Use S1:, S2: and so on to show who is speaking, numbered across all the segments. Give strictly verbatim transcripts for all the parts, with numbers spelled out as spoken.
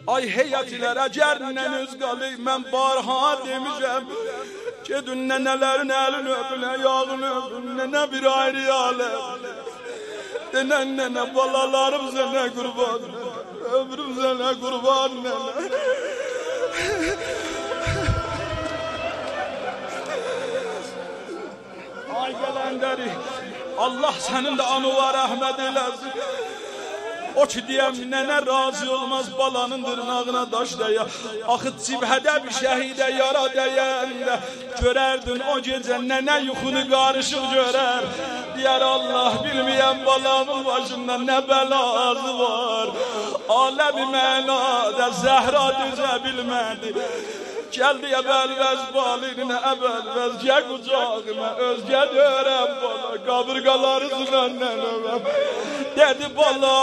S1: Ay heyətlər əgərlə öz qalı mən barha demişəm. Gedin nənələrin əlini öpün, ayağını öpün, nənə bir ayrı aləm. Denən nənə balalarım sənə qurban, ömrüm sənə qurban nənə. Ay gələndəri, Allah sənin də anıva rəhmət eləsin. O ki deyəm nənə razı olmaz balanın dırnağına daş dəyə. Axı cibhədə bir şəhidə yara dəyəndə görərdin o gecə nənə yuxunu qarışıq görər. Deyər Allah bilməyən balamın başında nə bəlası var. Aləmi mənada zəhra düzə bilmədi. Gəldi əbəlvəz balinə əbəlvəz gəl qucağıma özgə dörəm bala qabırqaları zünəndən öməm. Dedi bala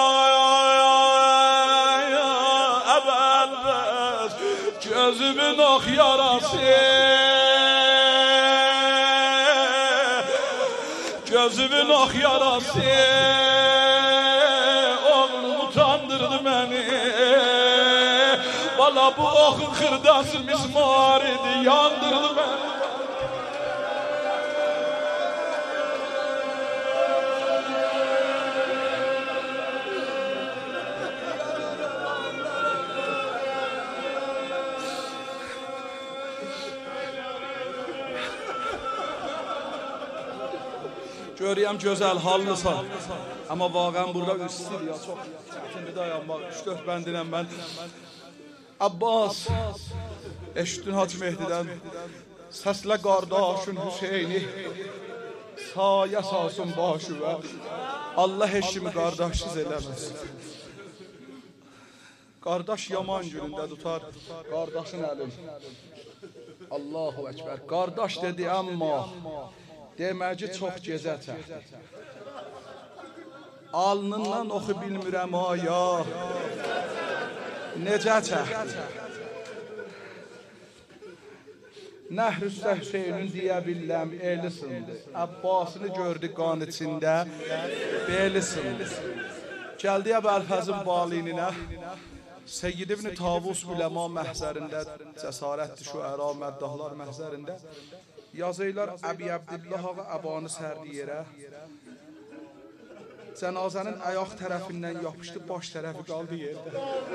S1: əbəlvəz gözümün ox yarası gözümün ox yarası oğlum utandırdı məni. Valla bu oxun xırdası mismar idi, yandırdı beni. Görüyorum güzel hallısan. Ama vaqen burada üstür ya çok çətindir dayanmaq. üç dörd bəndinəm mən. Abbas, eşitdin Hacı Mehdidən, səslə qardaşın Hüseyni, saya salsın başı və Allah eşimi qardaşsız eləməsin. Qardaş yaman günündə tutar qardaşın əlin. Allahu Ekber. Qardaş dedi amma deməci çox gecə çəkdi. Alnından oxu bilmirəm aya. Necə çəkdi? Nəhr üstə Hüseynin deyə billəm eli sındı. Abbasını gördü qan içində beli sındı. Gəldi Əbəlfəzin balininə. Seyyid ibn Tavus Üləma məhzərində cəsarətli şüəra məddahlar məhzərində yazıylar Əbi Əbdillah ağa əbanı sərdi yerə. Cənazənin ayaq tərəfindən yapışdı, baş tərəfi qaldı yerdə.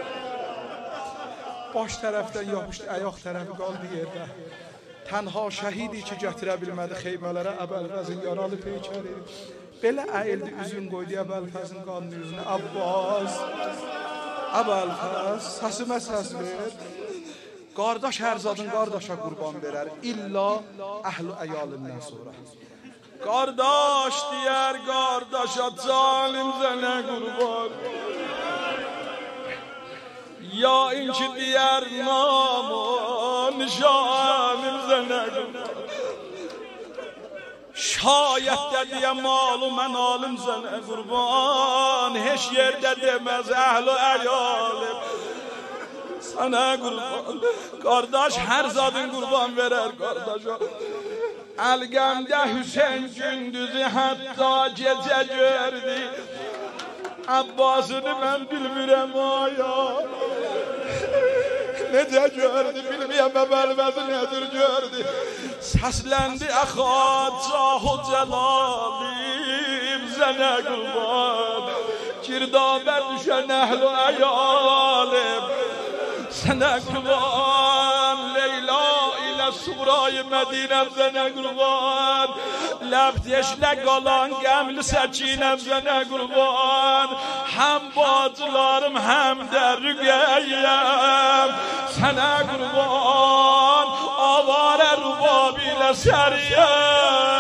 S1: Baş tərəfdən yapışdı, ayaq tərəfi qaldı yerdə. Tənha şəhidi ki gətirə bilmədi xeymələrə Əbəlfəzin yaralı peykəri. Belə əyildi, üzün qoydu Əbəlfəzin qanlı yüzünə. Abbas, Əbəlfəz, səsimə səs ver. Qardaş hər zadın qardaşa qurban verər, illa əhl-i əyalindən sonra. Qardaş deyər qardaşa calim sənə qurban. Ya inki deyər naman şalim sənə qurban. Şayət də deyə malı mən alim sənə qurban. Heç yerdə deməz əhl-i əyalim sənə qurban. Qardaş hər zadın qurban verər qardaşa. Əlqəmdə Hüseyin gündüzü hətta gecə gördü. Abbasını mən bilmirəm aya. Necə gördü bilməyəm Əbəlfəzi nədir gördü. Səsləndi əxa cahu cəlalim sənə qurban. Girdabə düşən əhl-i əyalim sənə qurban. Leyla ilə Surayı Mədinəm sənə qurban. Ləbdeşlə qalan qəmli səkinəm sənə qurban. Həm bacılarım həm də rüqəyyəm sənə qurban. Avarə rubab ilə səriyəm